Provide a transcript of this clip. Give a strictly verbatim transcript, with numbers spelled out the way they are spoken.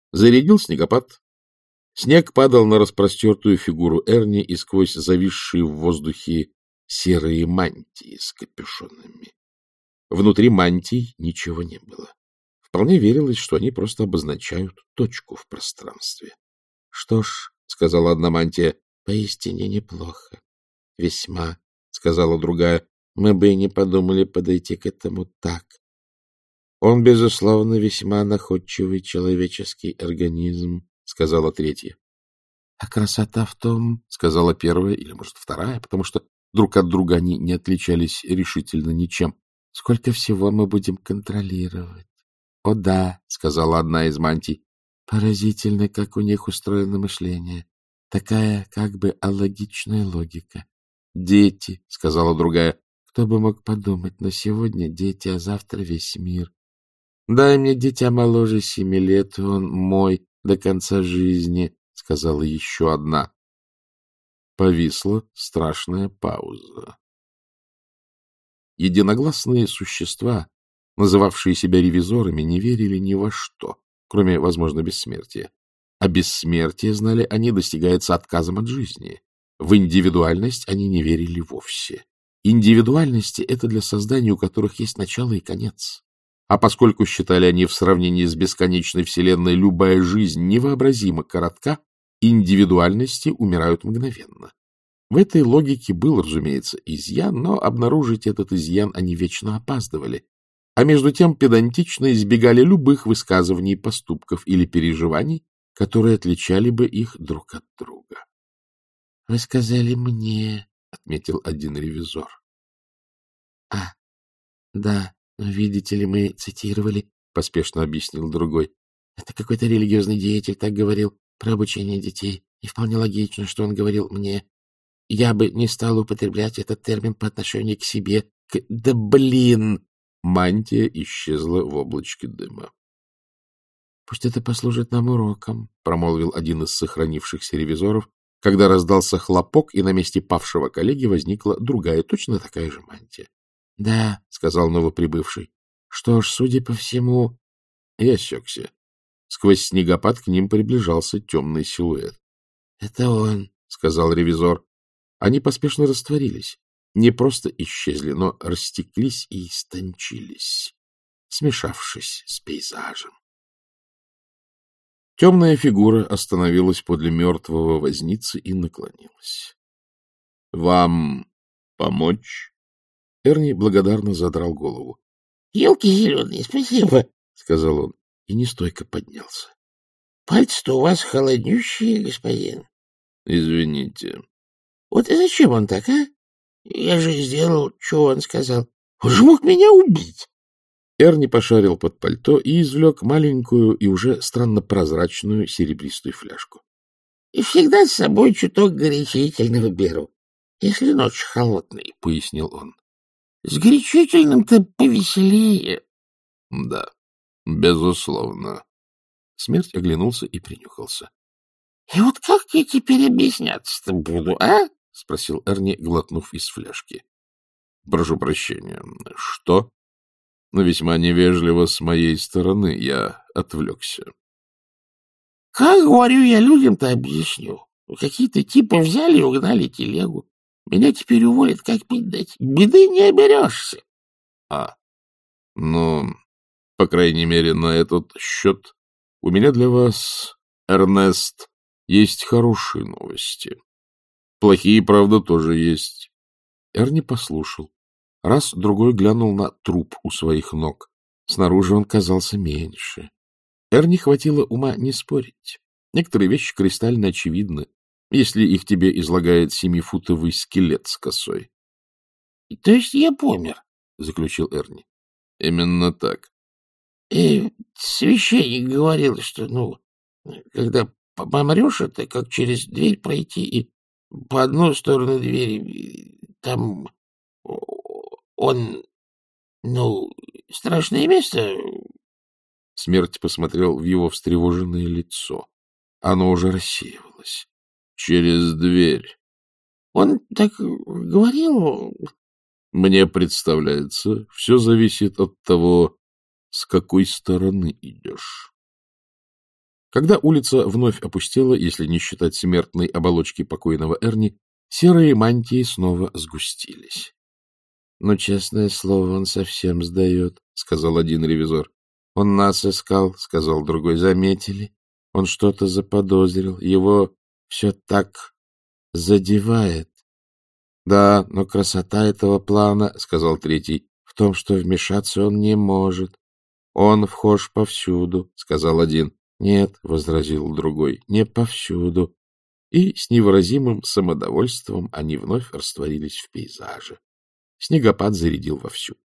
Зарядил снегопад. Снег падал на распростертую фигуру Эрни и сквозь зависшие в воздухе серые мантии с капюшонами. Внутри мантий ничего не было. Вполне верилось, что они просто обозначают точку в пространстве. — Что ж, — сказала одна мантия, — поистине неплохо. — Весьма, — сказала другая, — мы бы и не подумали подойти к этому так. — Он, безусловно, весьма находчивый человеческий организм, — сказала третья. — А красота в том, — сказала первая или, может, вторая, потому что друг от друга они не отличались решительно ничем. — Сколько всего мы будем контролировать? — О да, — сказала одна из мантий. — Поразительно, как у них устроено мышление. Такая как бы алогичная логика. — Дети, — сказала другая. — Кто бы мог подумать, но сегодня дети, а завтра весь мир. Дай мне дитя моложе семи лет, и он мой до конца жизни, — сказала еще одна. Повисла страшная пауза. Единогласные существа, называвшие себя ревизорами, не верили ни во что, кроме, возможно, бессмертия. А бессмертие, знали они, достигается отказом от жизни. В индивидуальность они не верили вовсе. Индивидуальности — это для созданий, у которых есть начало и конец. А поскольку считали они в сравнении с бесконечной вселенной любая жизнь невообразимо коротка, индивидуальности умирают мгновенно. В этой логике был, разумеется, изъян, но обнаружить этот изъян они вечно опаздывали, а между тем педантично избегали любых высказываний, поступков или переживаний, которые отличали бы их друг от друга. — Вы сказали мне, — отметил один ревизор. — А, да, видите ли, мы цитировали, — поспешно объяснил другой. — Это какой-то религиозный деятель так говорил про обучение детей, и вполне логично, что он говорил мне. Я бы не стал употреблять этот термин по отношению к себе. К... Да блин! Мантия исчезла в облачке дыма. — Пусть это послужит нам уроком, — промолвил один из сохранившихся ревизоров, когда раздался хлопок, и на месте павшего коллеги возникла другая, точно такая же мантия. — Да, — сказал новоприбывший. — Что ж, судя по всему... И осекся. Сквозь снегопад к ним приближался темный силуэт. — Это он, — сказал ревизор. Они поспешно растворились. Не просто исчезли, но растеклись и истончились, смешавшись с пейзажем. Темная фигура остановилась подле мертвого возницы и наклонилась. — Вам помочь? Эрни благодарно задрал голову. — Елки зеленые, спасибо, — сказал он, и нестойко поднялся. — Пальцы-то у вас холоднющие, господин. — Извините. — Вот и зачем он так, а? Я же сделал, что он сказал. Он же мог меня убить. Эрни пошарил под пальто и извлек маленькую и уже странно прозрачную серебристую фляжку. — И всегда с собой чуток горячительного беру, если ночь холодная, — пояснил он. — С горячительным-то повеселее. — Да, безусловно. Смерть оглянулся и принюхался. — И вот как я теперь объясняться-то буду, а? — спросил Эрни, глотнув из фляжки. — Прошу прощения. Что? Но весьма невежливо с моей стороны, я отвлекся. — Как, говорю, я людям-то объясню? Какие-то типы взяли и угнали телегу. Меня теперь уволят, как пить дать. Беды не оберешься. — А, ну, по крайней мере, на этот счет у меня для вас, Эрнест, есть хорошие новости. Плохие, правда, тоже есть. Эрни послушал. Раз-другой глянул на труп у своих ног. Снаружи он казался меньше. Эрни хватило ума не спорить. Некоторые вещи кристально очевидны, если их тебе излагает семифутовый скелет с косой. — То есть я помер? — заключил Эрни. — Именно так. И священник говорил, что, ну, когда помрешь, это как через дверь пройти, и по одну сторону двери там он, ну, страшное место. Смерть посмотрел в его встревоженное лицо. Оно уже рассеивалось. Через дверь. Он так говорил. Мне представляется, все зависит от того, с какой стороны идешь. Когда улица вновь опустела, если не считать смертной оболочки покойного Эрни, серые мантии снова сгустились. — Ну, честное слово, он совсем сдает, — сказал один ревизор. — Он нас искал, — сказал другой. — Заметили? Он что-то заподозрил. Его все так задевает. — Да, но красота этого плана, — сказал третий, — в том, что вмешаться он не может. — Он вхож повсюду, — сказал один. — Нет, — возразил другой, — не повсюду. И с невыразимым самодовольством они вновь растворились в пейзаже. Снегопад зарядил вовсю.